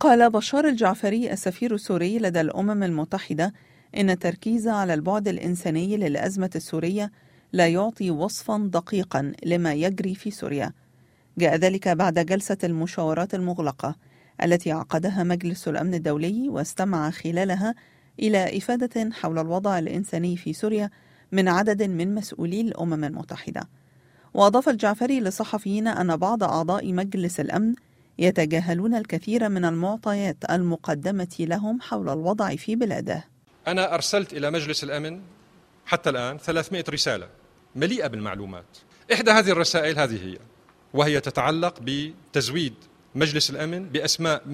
قال بشار الجعفري السفير السوري لدى الأمم المتحدة إن التركيز على البعد الإنساني للأزمة السورية لا يعطي وصفا دقيقا لما يجري في سوريا. جاء ذلك بعد جلسة المشاورات المغلقة التي عقدها مجلس الأمن الدولي، واستمع خلالها إلى إفادة حول الوضع الإنساني في سوريا من عدد من مسؤولي الأمم المتحدة. وأضاف الجعفري للصحفيين أن بعض أعضاء مجلس الأمن يتجاهلون الكثير من المعطيات المقدمة لهم حول الوضع في بلاده. أنا أرسلت إلى مجلس الأمن حتى الآن 300 رسالة مليئة بالمعلومات. إحدى هذه الرسائل هذه هي، وهي تتعلق بتزويد مجلس الأمن بأسماء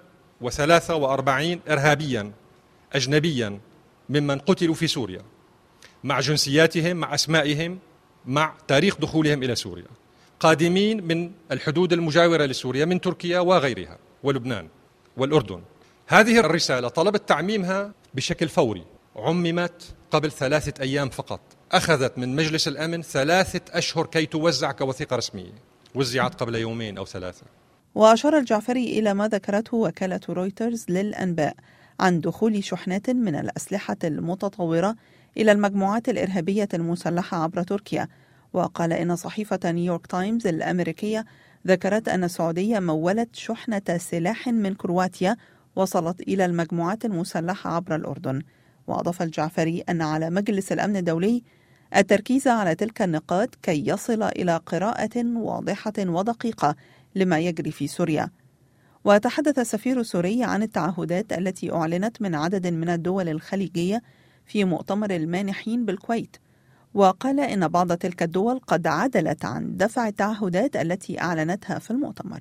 143 إرهابيا أجنبيا ممن قتلوا في سوريا، مع جنسياتهم، مع أسمائهم، مع تاريخ دخولهم إلى سوريا، قادمين من الحدود المجاورة لسوريا من تركيا وغيرها ولبنان والأردن. هذه الرسالة طلبت تعميمها بشكل فوري، عممت قبل 3 أيام فقط، أخذت من مجلس الأمن 3 أشهر كي توزع كوثيقة رسمية، وزعت قبل 2 أو 3. وأشار الجعفري إلى ما ذكرته وكالة رويترز للأنباء عن دخول شحنات من الأسلحة المتطورة إلى المجموعات الإرهابية المسلحة عبر تركيا. وقال إن صحيفة نيويورك تايمز الأمريكية ذكرت أن السعودية مولت شحنة سلاح من كرواتيا وصلت إلى المجموعات المسلحة عبر الأردن. وأضاف الجعفري أن على مجلس الأمن الدولي التركيز على تلك النقاط كي يصل إلى قراءة واضحة ودقيقة لما يجري في سوريا. وتحدث السفير السوري عن التعهدات التي أعلنت من عدد من الدول الخليجية في مؤتمر المانحين بالكويت، وقال إن بعض تلك الدول قد عدلت عن دفع التعهدات التي أعلنتها في المؤتمر.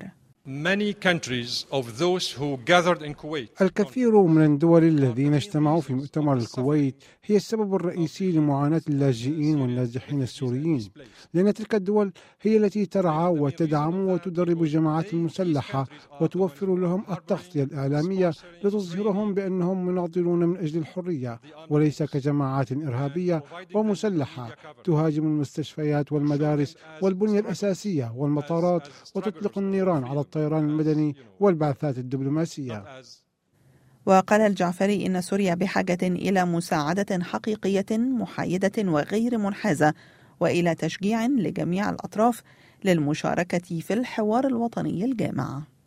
الكثير من الدول الذين اجتمعوا في مؤتمر الكويت هي السبب الرئيسي لمعاناة اللاجئين والنازحين السوريين، لأن تلك الدول هي التي ترعى وتدعم وتدرب الجماعات المسلحة وتوفر لهم التغطية الإعلامية لتظهرهم بأنهم مناضلون من أجل الحرية، وليس كجماعات إرهابية ومسلحة تهاجم المستشفيات والمدارس والبنية الأساسية والمطارات وتطلق النيران على الطيران المدني والبعثات الدبلوماسية. وقال الجعفري إن سوريا بحاجة إلى مساعدة حقيقية محايدة وغير منحازة، وإلى تشجيع لجميع الأطراف للمشاركة في الحوار الوطني الجامع.